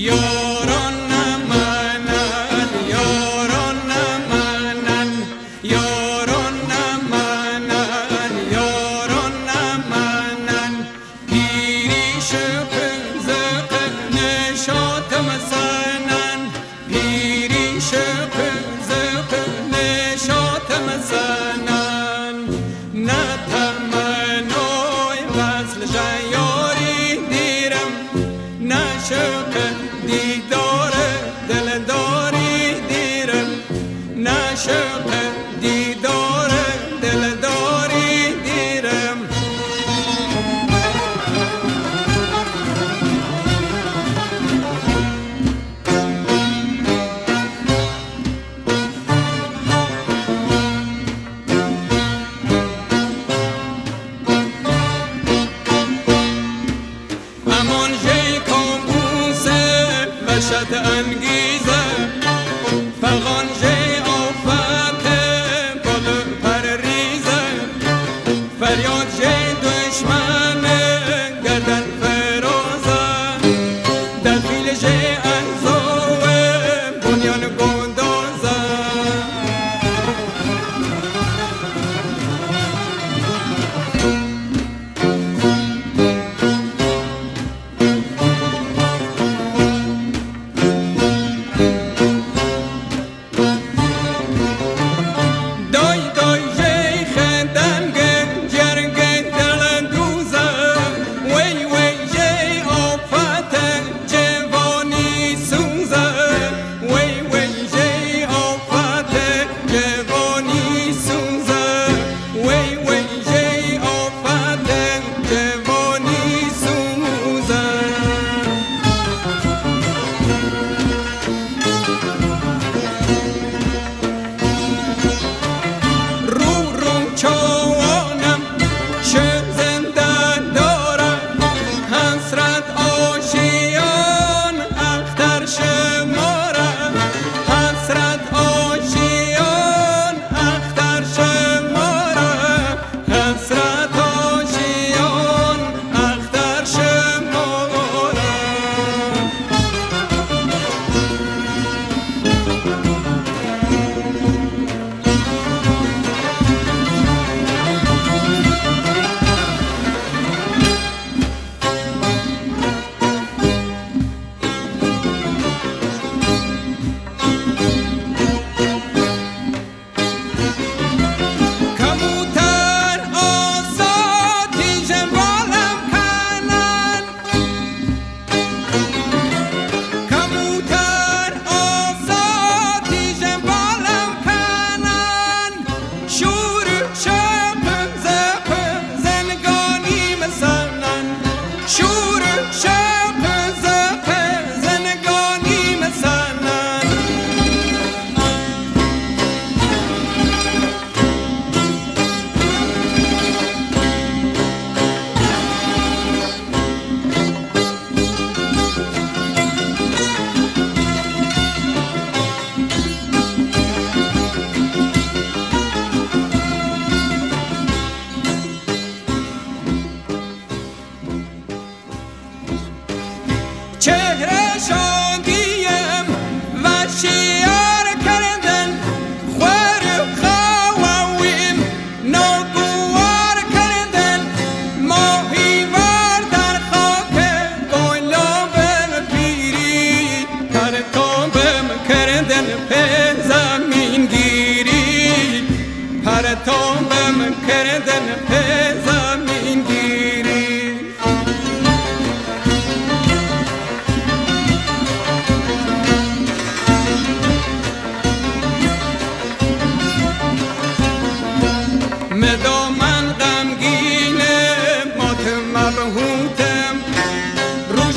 یاران نمانن یاران نمانن یاران نمانن یاران نمانن پیریش قزق نشاط مسنن پیریش قزق نشاط مسنن نتمنای وصل جیاری دیرم نشق دیدار دلداری دیرم نشق دیدار دلداری دیرم امان جی کاموسه وشت انگیزه فغان جی آفت بال پر ریزه فریاد جی دشمن گردن فرازه دخیل جی احزاب بنیان گندازه چهرهشان دیم و شیار کردن خوار خواهیم ناگوار کردن ماهیوار در خاک گلاب پیری پرتابم کردن به زمین گیری پرتابم کردن به زمین گیری مدامن غمگینه مات مبهوتم روش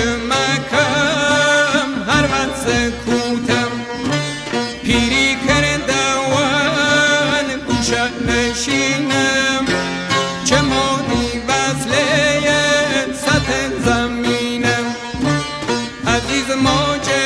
شمکم هر وقت سکوتم پیری کردوان گوشت نشینم چه مادی وصله سطح زمینم عزیز موج